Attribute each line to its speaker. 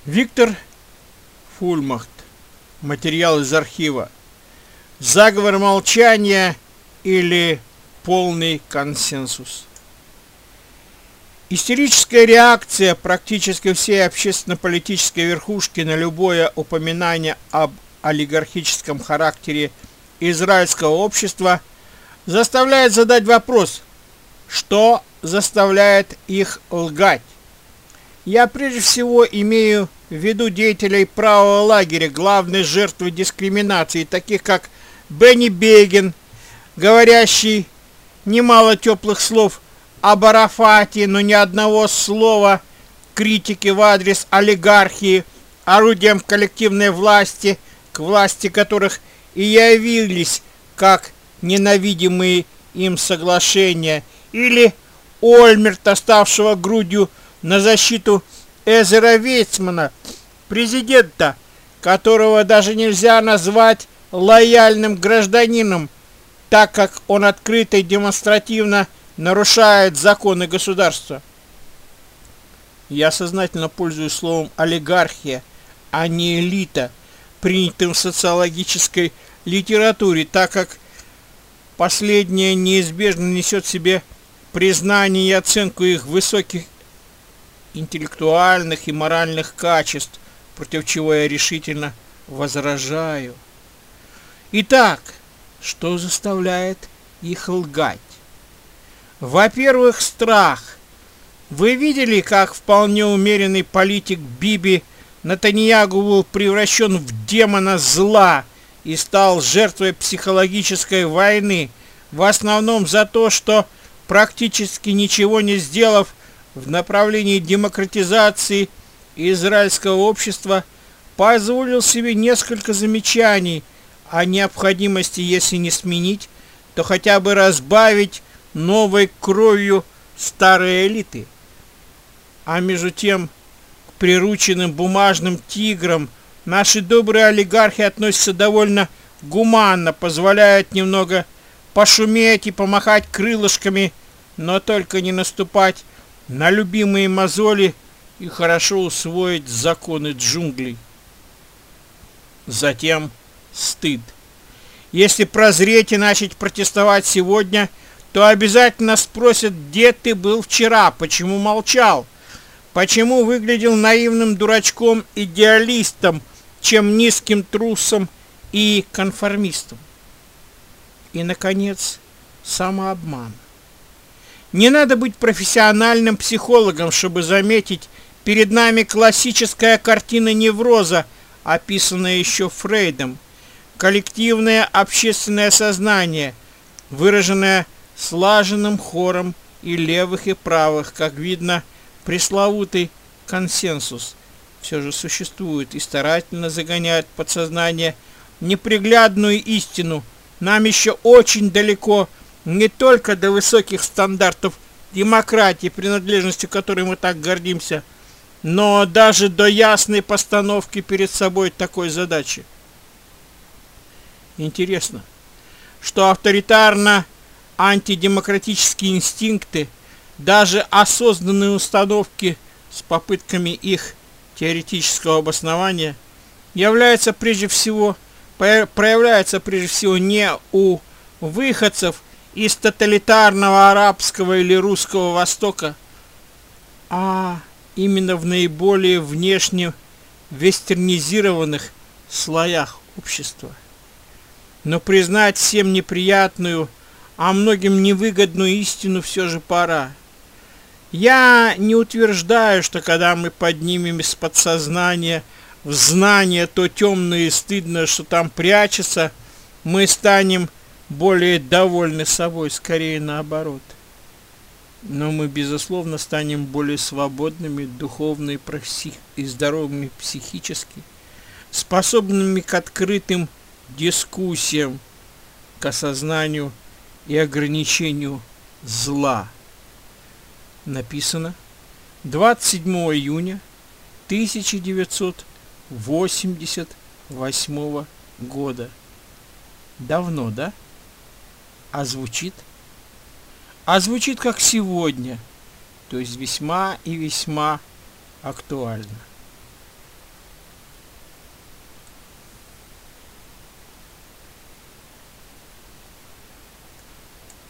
Speaker 1: Виктор Фульмахт. Материал из архива. Заговор молчания или полный консенсус. Истерическая реакция практически всей общественно-политической верхушки на любое упоминание об олигархическом характере израильского общества заставляет задать вопрос, что заставляет их лгать. Я прежде всего имею в виду деятелей правого лагеря, главной жертвы дискриминации, таких как Бенни Бегин, говорящий немало теплых слов об Арафате, но ни одного слова критики в адрес олигархии, орудием коллективной власти, к власти которых и явились как ненавидимые им соглашения, или Ольмерта, ставшего грудью на защиту Эзера Вейцмана, президента, которого даже нельзя назвать лояльным гражданином, так как он открыто и демонстративно нарушает законы государства. Я сознательно пользуюсь словом олигархия, а не элита, принятым в социологической литературе, так как последнее неизбежно несет в себе признание и оценку их высоких интеллектуальных и моральных качеств, против чего я решительно возражаю. Итак, что заставляет их лгать? Во-первых, страх. Вы видели, как вполне умеренный политик Биби Нетаньяху был превращен в демона зла и стал жертвой психологической войны, в основном за то, что, практически ничего не сделав в направлении демократизации израильского общества, позволил себе несколько замечаний о необходимости, если не сменить, то хотя бы разбавить новой кровью старой элиты. А между тем, к прирученным бумажным тиграм наши добрые олигархи относятся довольно гуманно, позволяют немного пошуметь и помахать крылышками, но только не наступать на любимые мозоли и хорошо усвоить законы джунглей. Затем стыд. Если прозреть и начать протестовать сегодня, то обязательно спросят, где ты был вчера, почему молчал, почему выглядел наивным дурачком, идеалистом, чем низким трусом и конформистом. И, наконец, самообман. Не надо быть профессиональным психологом, чтобы заметить, перед нами классическая картина невроза, описанная еще Фрейдом. Коллективное общественное сознание, выраженное слаженным хором и левых, и правых, как видно, пресловутый консенсус, все же существует и старательно загоняет подсознание неприглядную истину. Нам еще очень далеко не только до высоких стандартов демократии, принадлежностью которой мы так гордимся, но даже до ясной постановки перед собой такой задачи. Интересно, что авторитарно-антидемократические инстинкты, даже осознанные установки с попытками их теоретического обоснования, проявляются прежде всего не у выходцев из тоталитарного арабского или русского Востока, а именно в наиболее внешне вестернизированных слоях общества. Но признать всем неприятную, а многим невыгодную истину все же пора. Я не утверждаю, что когда мы поднимем из подсознания в знание то темное и стыдное, что там прячется, мы станем более довольны собой, скорее наоборот. Но мы, безусловно, станем более свободными духовно и здоровыми психически, способными к открытым дискуссиям, к осознанию и ограничению зла. Написано 27 июня 1988 года. Давно, да? А звучит? А звучит как сегодня, то есть весьма и весьма актуально.